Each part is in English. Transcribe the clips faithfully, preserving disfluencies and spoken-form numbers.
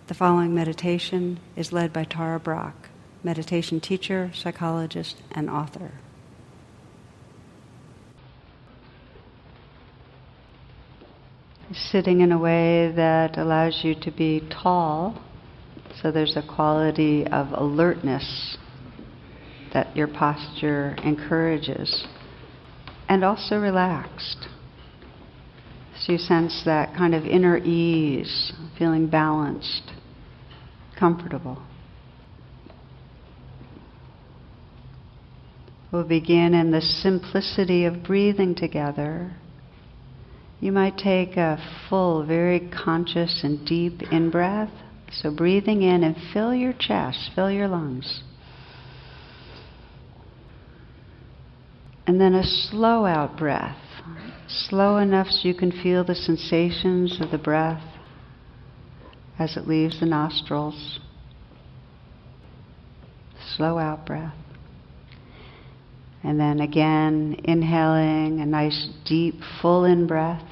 The following meditation is led by Tara Brach, meditation teacher, psychologist, and author. Sitting in a way that allows you to be tall, so there's a quality of alertness that your posture encourages, and also relaxed. So you sense that kind of inner ease, feeling balanced, comfortable. We'll begin in the simplicity of breathing together. You might take a full, very conscious and deep in-breath. So breathing in and fill your chest, fill your lungs. And then a slow out breath. Slow enough so you can feel the sensations of the breath as it leaves the nostrils. Slow out breath. And then again, inhaling a nice deep full in breath.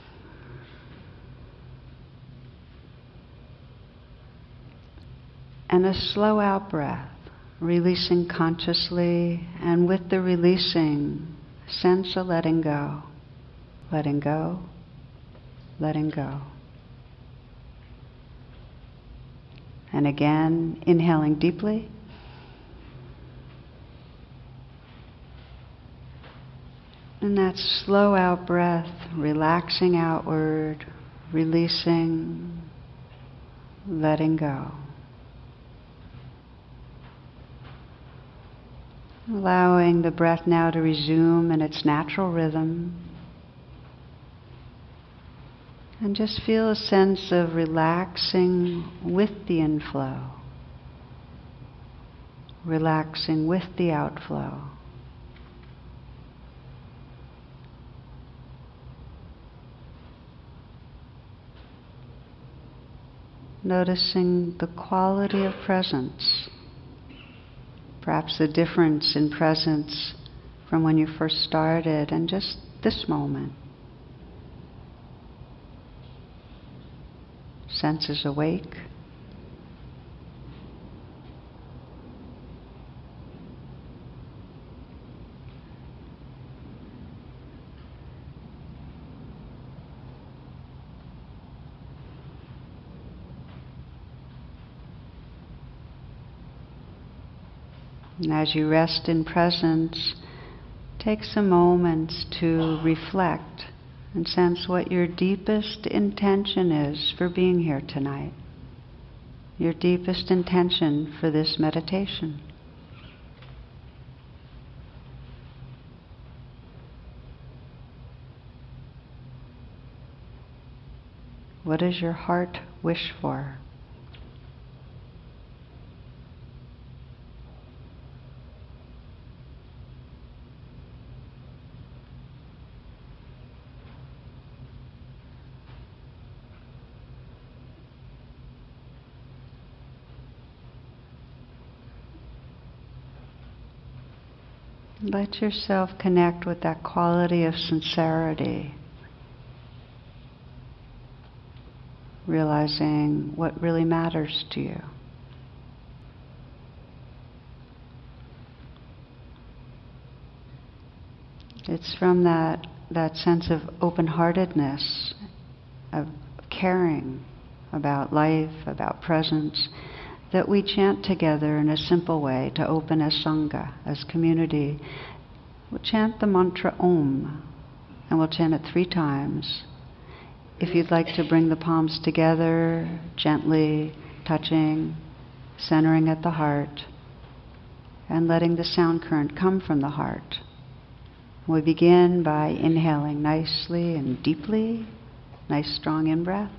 And a slow out breath, releasing consciously, and with the releasing, sense a letting go. Letting go, letting go. And again, inhaling deeply. And that slow out breath, relaxing outward, releasing, letting go. Allowing the breath now to resume in its natural rhythm. And just feel a sense of relaxing with the inflow. Relaxing with the outflow. Noticing the quality of presence. Perhaps the difference in presence from when you first started and just this moment. Senses awake. And as you rest in presence, take some moments to reflect and sense what your deepest intention is for being here tonight. Your deepest intention for this meditation. What does your heart wish for? Let yourself connect with that quality of sincerity, realizing what really matters to you. It's from that, that sense of open-heartedness, of caring about life, about presence, that we chant together in a simple way to open as Sangha, as community. We'll chant the mantra Om, and we'll chant it three times. If you'd like to bring the palms together, gently touching, centering at the heart, and letting the sound current come from the heart. We begin by inhaling nicely and deeply, nice strong in-breath.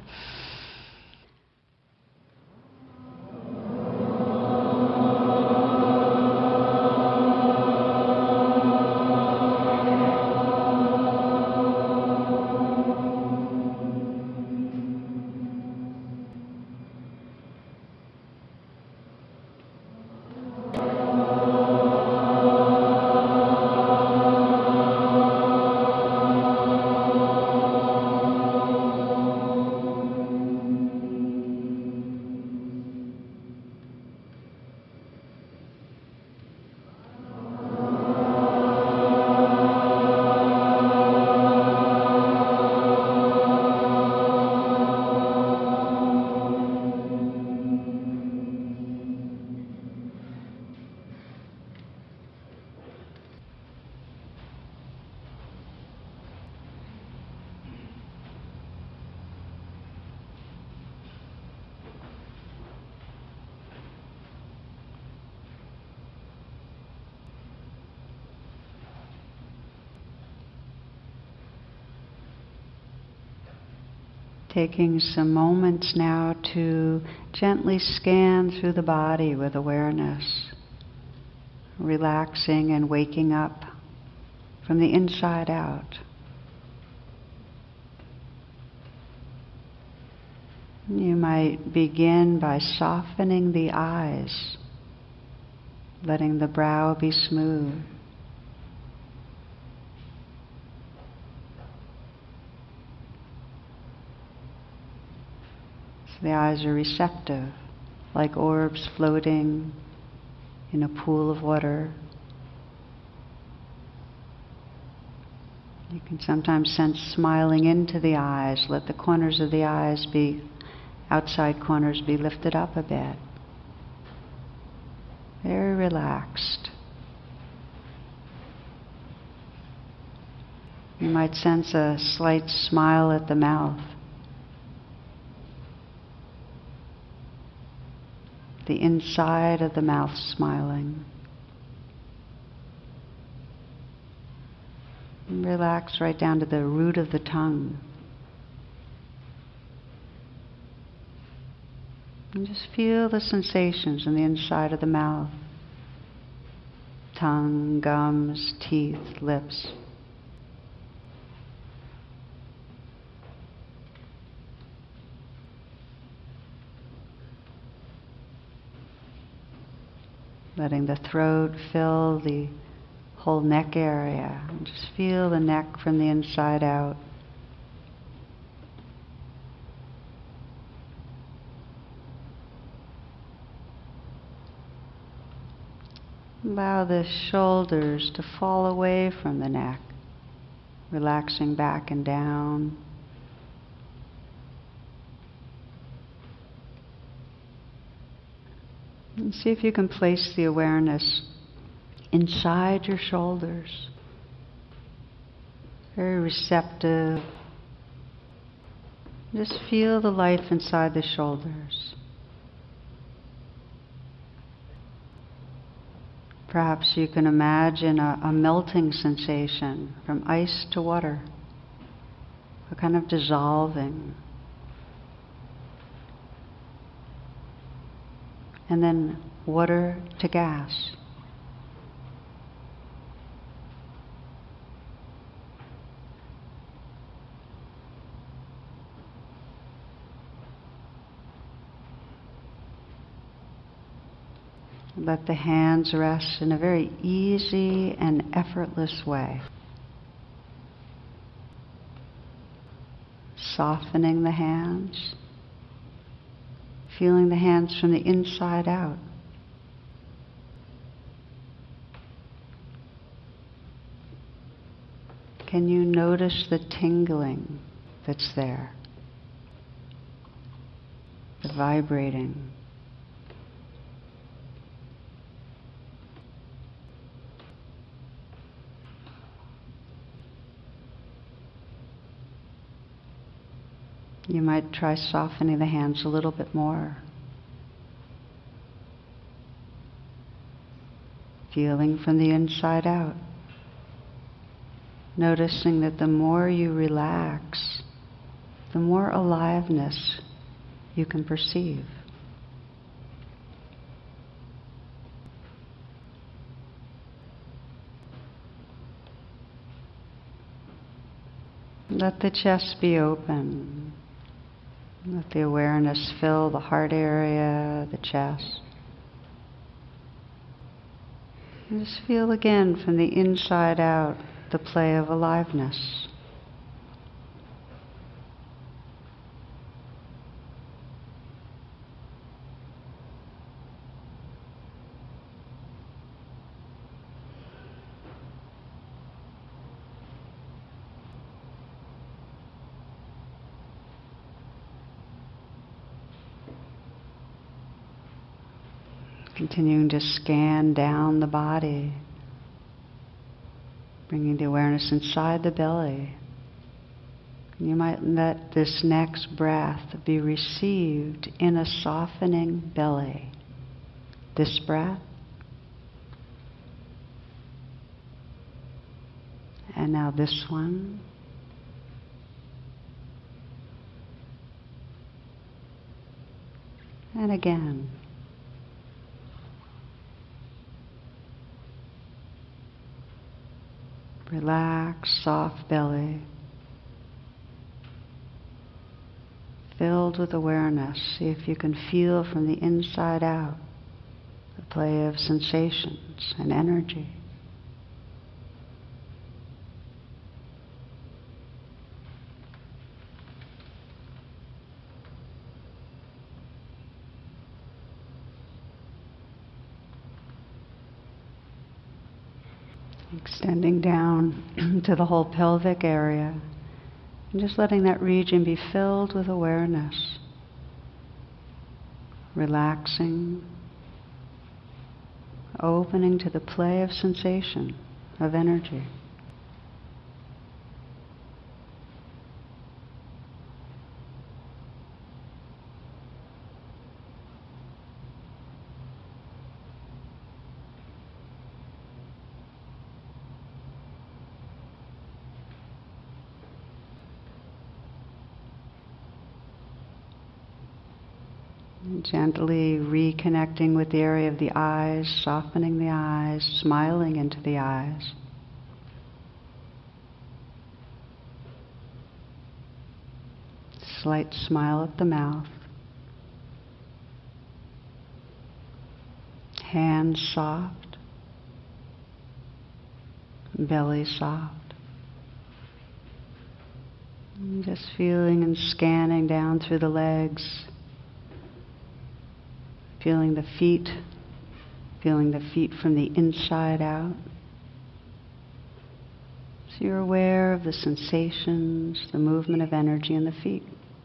Taking some moments now to gently scan through the body with awareness, relaxing and waking up from the inside out. You might begin by softening the eyes, letting the brow be smooth. So the eyes are receptive, like orbs floating in a pool of water. You can sometimes sense smiling into the eyes. Let the corners of the eyes be, outside corners be lifted up a bit. Very relaxed. You might sense a slight smile at the mouth. The inside of the mouth smiling. And relax right down to the root of the tongue. And just feel the sensations in the inside of the mouth. Tongue, gums, teeth, lips. Letting the throat fill the whole neck area. And just feel the neck from the inside out. Allow the shoulders to fall away from the neck, relaxing back and down. And see if you can place the awareness inside your shoulders. Very receptive. Just feel the life inside the shoulders. Perhaps you can imagine a, a melting sensation from ice to water, a kind of dissolving. And then water to gas. Let the hands rest in a very easy and effortless way. Softening the hands. Feeling the hands from the inside out. Can you notice the tingling that's there? The vibrating. You might try softening the hands a little bit more. Feeling from the inside out. Noticing that the more you relax, the more aliveness you can perceive. Let the chest be open. Let the awareness fill the heart area, the chest. And just feel again from the inside out the play of aliveness. Continuing to scan down the body, bringing the awareness inside the belly. And you might let this next breath be received in a softening belly. This breath. And now this one. And again. Relaxed, soft belly. Filled with awareness. See if you can feel from the inside out the play of sensations and energy. Extending down to the whole pelvic area. And just letting that region be filled with awareness. Relaxing. Opening to the play of sensation, of energy. Gently reconnecting with the area of the eyes, softening the eyes, smiling into the eyes. Slight smile at the mouth. Hands soft. Belly soft. And just feeling and scanning down through the legs. Feeling the feet, feeling the feet from the inside out. So you're aware of the sensations, the movement of energy in the feet.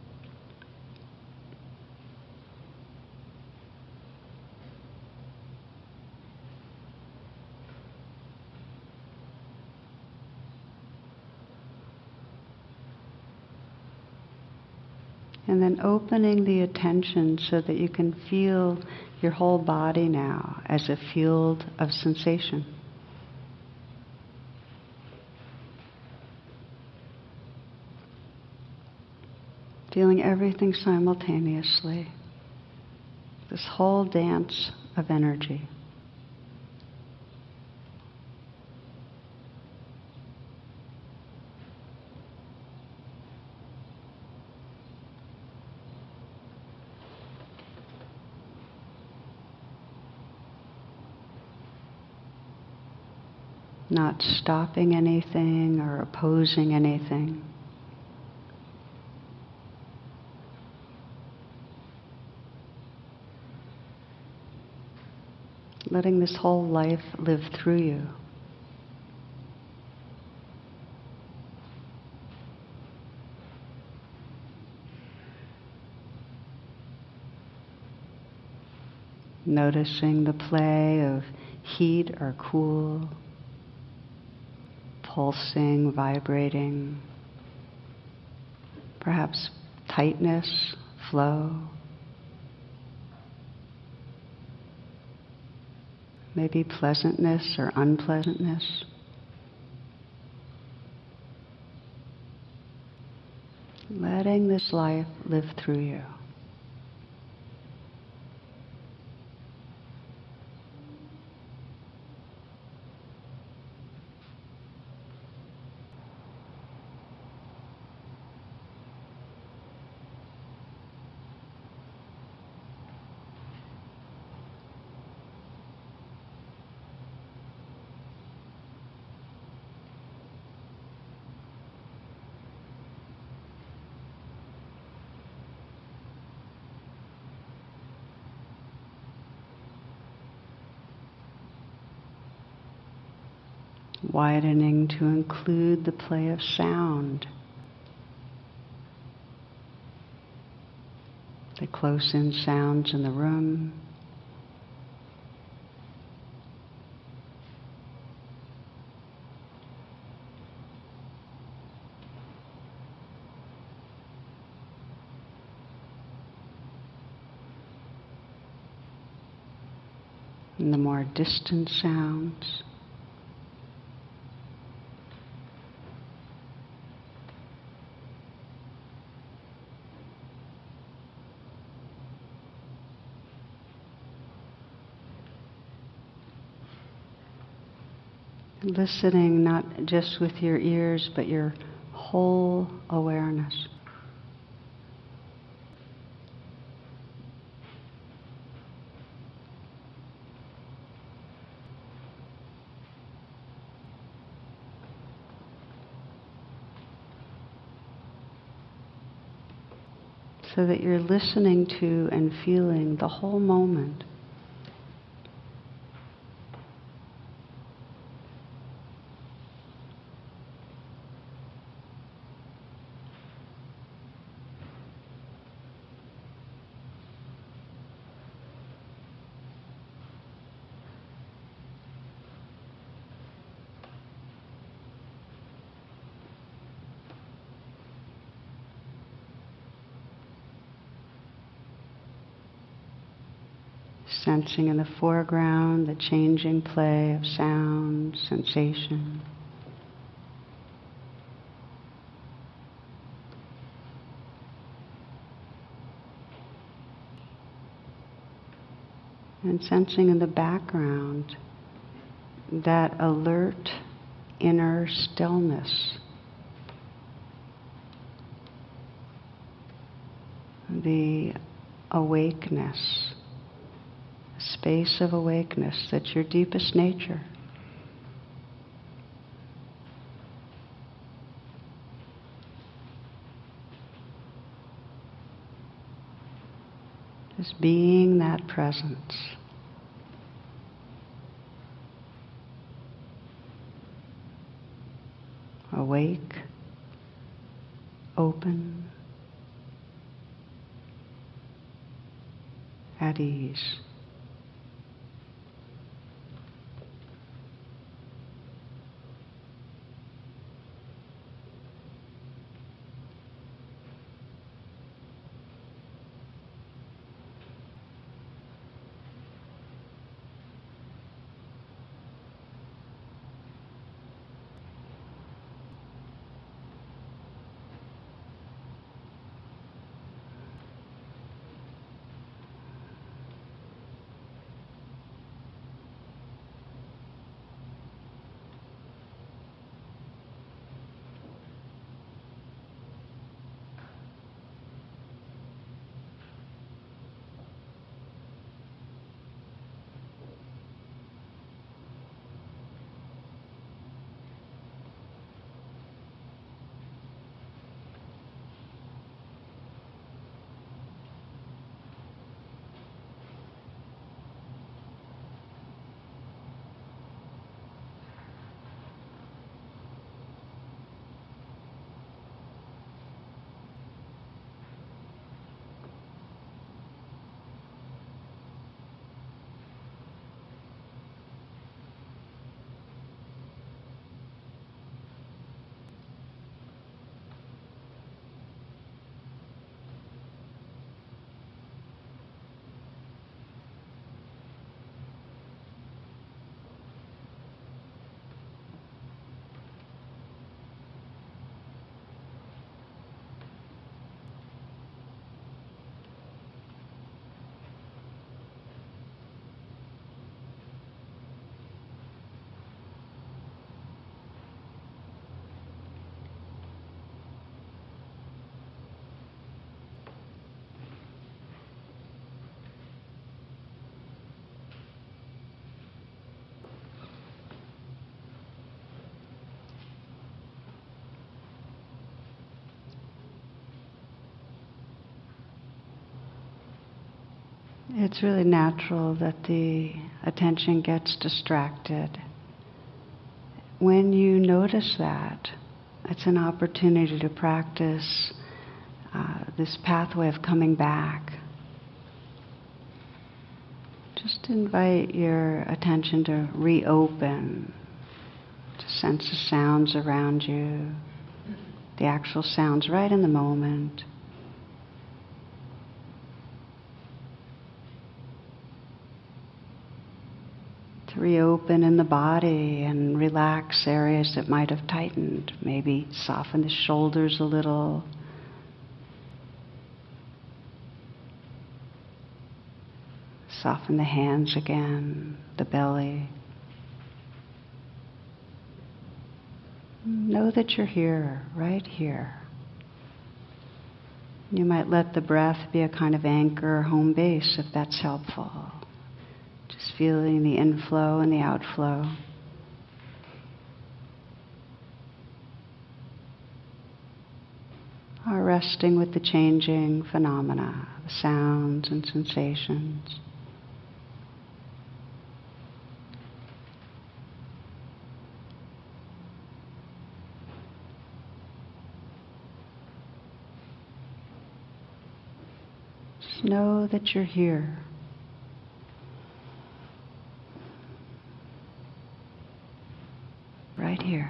And then opening the attention so that you can feel your whole body now as a field of sensation. Feeling everything simultaneously. This whole dance of energy. Not stopping anything or opposing anything. Letting this whole life live through you. Noticing the play of heat or cool. Pulsing, vibrating, perhaps tightness, flow, maybe pleasantness or unpleasantness. Letting this life live through you. Widening to include the play of sound. The close-in sounds in the room. And the more distant sounds. Listening not just with your ears, but your whole awareness. So that you're listening to and feeling the whole moment. Sensing in the foreground the changing play of sound, sensation. And sensing in the background that alert inner stillness. The awakeness. Space of awakeness that's your deepest nature. Just being that presence. Awake, open, at ease. It's really natural that the attention gets distracted. When you notice that, it's an opportunity to practice uh, this pathway of coming back. Just invite your attention to reopen, to sense the sounds around you, the actual sounds right in the moment. To reopen in the body and relax areas that might have tightened. Maybe soften the shoulders a little. Soften the hands again, the belly. know that you're here, right here. You might let the breath be a kind of anchor or home base if that's helpful. Just feeling the inflow and the outflow. Or resting with the changing phenomena, the sounds and sensations. Just know that you're here. Right here.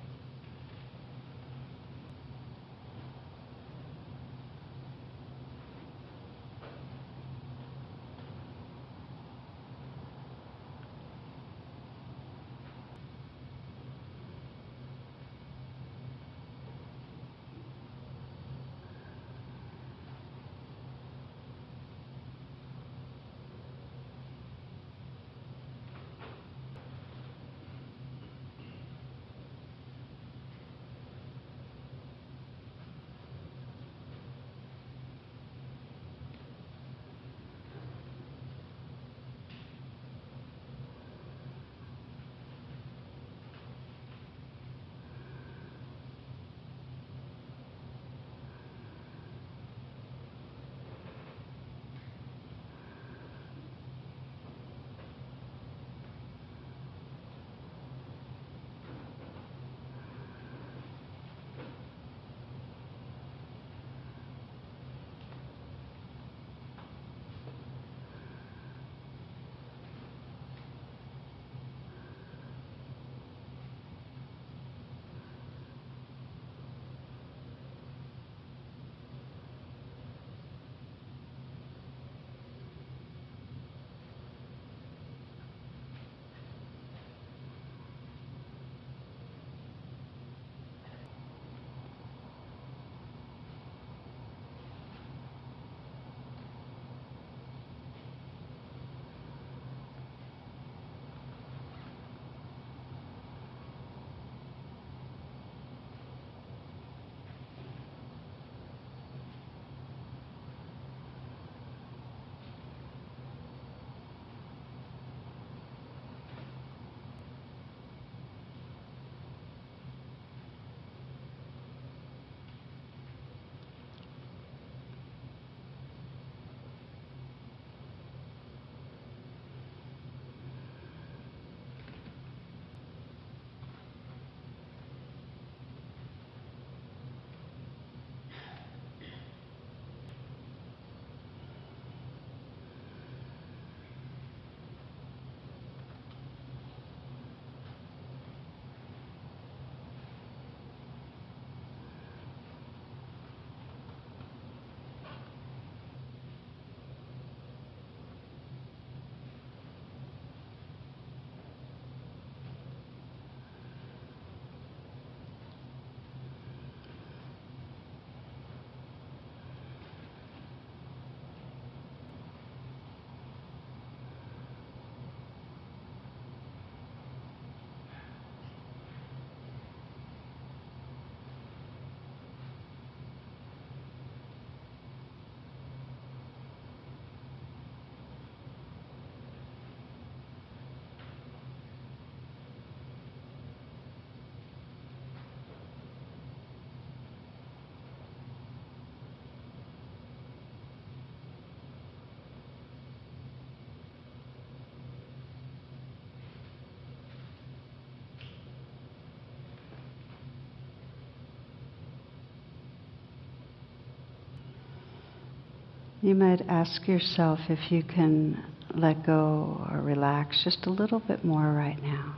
You might ask yourself if you can let go or relax just a little bit more right now.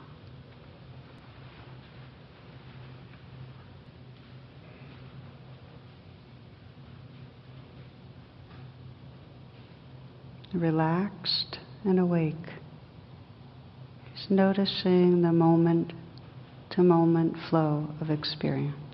Relaxed and awake. Just noticing the moment to moment flow of experience.